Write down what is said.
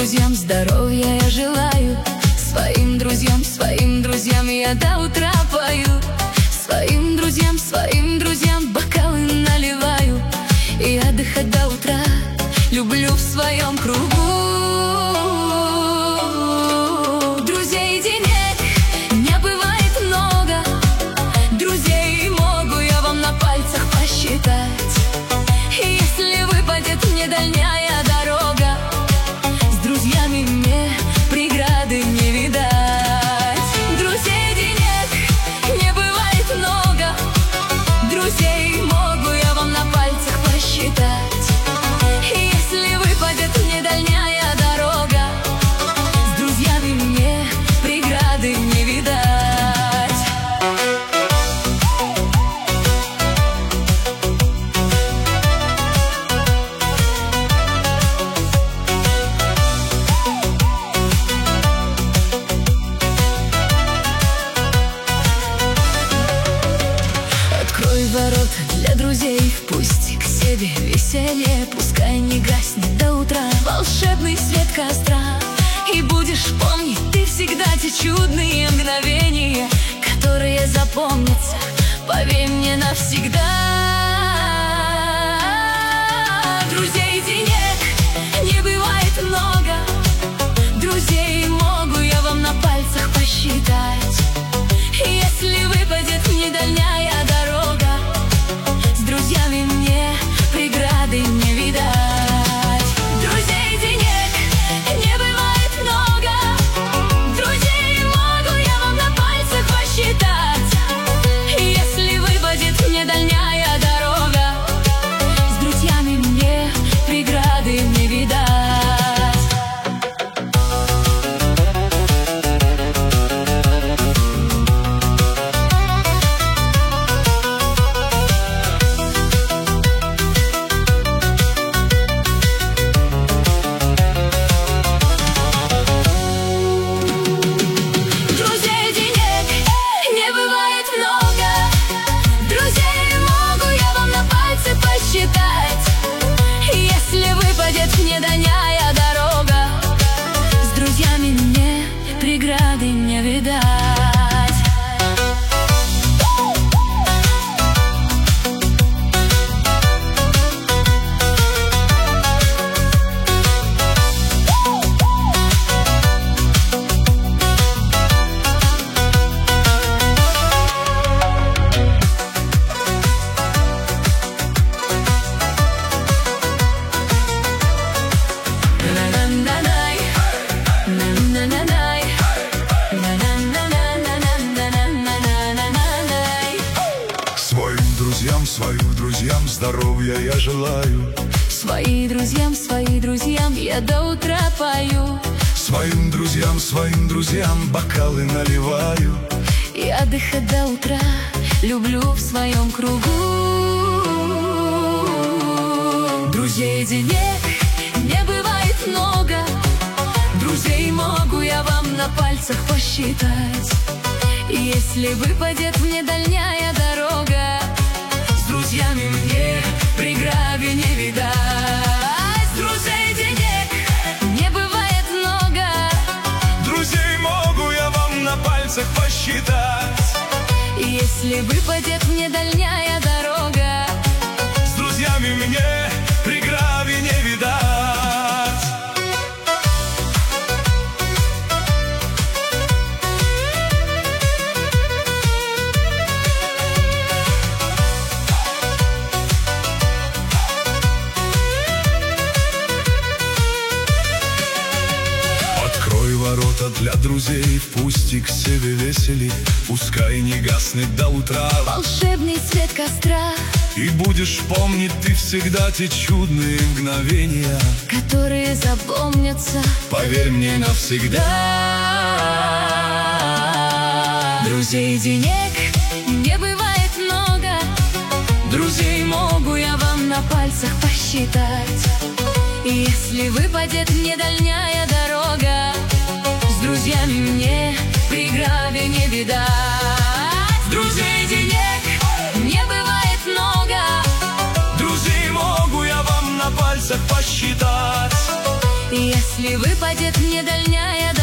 друзьям здоровья я желаю. Своим друзьям я до утра пою. Своим друзьям бокалы наливаю. И отдыхать до утра люблю в своем кругу. Друзей денег не бывает много, друзей могу я вам на пальцах посчитать. Если выпадет мне дальняя дорога, с друзьями мне преграды не видать. Друзей денег не бывает много, друзей могу я вам на пальцах посчитать. Если выпадет мне дальняя дорога, с друзьями мне преграды не видать. Открой ворота для друзей, впусти к себе веселье. Пускай не гаснет до утра волшебный свет костра. И будешь помнить ты всегда те чудные мгновения, которые запомнятся, поверь мне, навсегда. Друзей денег не бывает много, друзей могу я вам на пальцах посчитать. Если выпадет мне дальняя дорога, с друзьями мне преграды не видать. Друзей денег не бывает много, друзей могу я вам на пальцах посчитать. Если выпадет мне дальняя дорога, с друзьями мне преграды не видать. Если выпадет мне дальняя дорога, с друзьями мне преграды не видать. Своим друзьям здоровья я желаю. Своим друзьям я до утра пою. Своим друзьям бокалы наливаю. И отдыхать до утра люблю в своем кругу. Друзей денег не бывает много, друзей могу я вам на пальцах посчитать. И если выпадет мне дальняя дорога, с друзьями мне преграды не видать. Друзей денег не бывает много, друзей могу я вам на пальцах посчитать. и если выпадет мне дальняя дорога, с друзьями мне преграды не видать. Ворота для друзей, впусти к себе весели. Пускай не гаснет до утра волшебный свет костра. И будешь помнить ты всегда те чудные мгновения, которые запомнятся, поверь мне, навсегда. Друзей денег не бывает много, друзей могу я вам на пальцах посчитать. И если выпадет мне дальняя дорога, с друзьями мне преграды не видать. Друзей денег не бывает много, друзей могу я вам на пальцах посчитать. И Если выпадет мне дальняя